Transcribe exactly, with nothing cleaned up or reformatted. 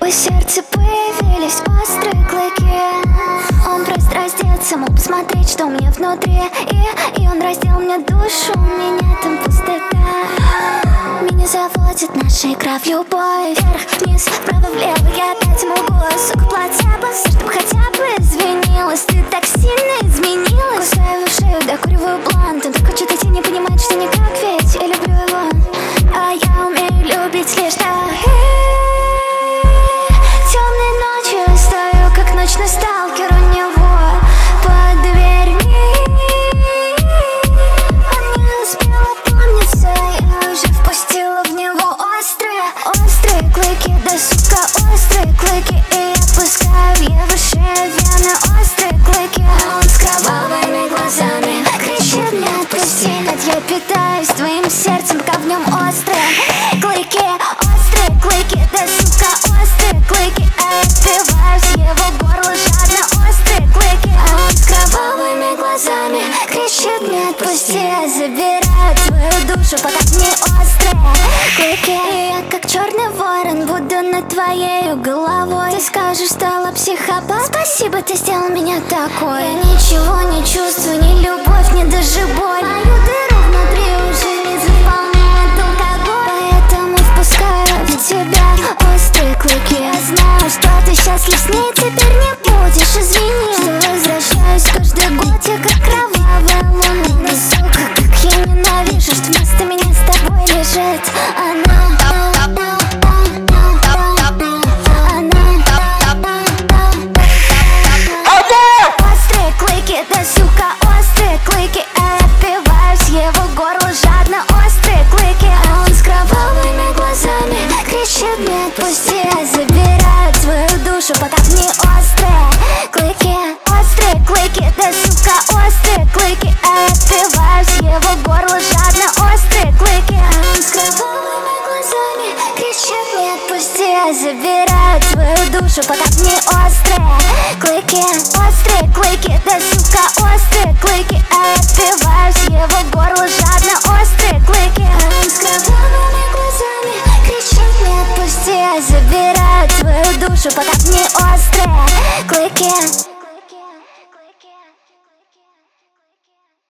В сердце появились острые клыки. Он просит раздеться, мол, посмотреть, что у меня внутри. И, и он раздел мне душу, у меня там пустота. Меня заводит наша игра в любовь. Вверх, вниз, вправо, влево, я опять могу. Сука, плацебо, чтоб хотя бы извинилась. Ты так сильно изменилась. Кусаю в шею, докуриваю блант. Он так хочет идти, не понимает, что никак, ведь я люблю его, а я умею любить лишь так. Темной ночью я стою, как ночной сталкер у него под дверьми. Он не успел опомниться, я уже впустила в него острые, острые клыки. Да, сука, острые клыки. И я пускаю в его шею вены острые клыки. А он с кровавыми глазами кричит мне: отпусти. Ведь я питаюсь твоим сердцем, пока в нем острые клыки. Острые клыки, да, сука, острые клыки. А я впиваюсь в его горло жадно острые клыки. А он с кровавыми глазами кричит мне: отпусти. Я забираю твою душу, пока в ней острые клыки. И я как черный ворон буду над твоей головой. Ты скажешь, стала психопат. Спасибо, ты сделал меня такой. Я ничего не чувствую, ни любовь, ни даже боль. Мою дыру внутри уже не заполняет алкоголь. Поэтому впускаю в тебя острые клыки. Я знаю, что ты счастлив с ней, теперь не будешь, извини, что возвращаюсь каждый год, я как кровавая луна. Но, сука, как я ненавижу, что вместо меня с тобой лежит она. Острые клыки, да, сука, острые клыки. А я впиваюсь в его горло жадно острые клыки. А он с кровавыми глазами кричит мне: отпусти. Я забираю твою душу, пока в ней острые клыки. Острые клыки, да, сука, острые клыки. А я впиваюсь в его горло жадно острые клыки. А он с кровавыми глазами кричит мне: отпусти. Я забираю твою душу, пока в ней острые клыки. Острые клыки, да, сука, острые клыки. А я впиваюсь в его горло жадно острые клыки. А он с кровавыми глазами кричит мне: отпусти. Я забираю твою душу, пока в ней острые клыки.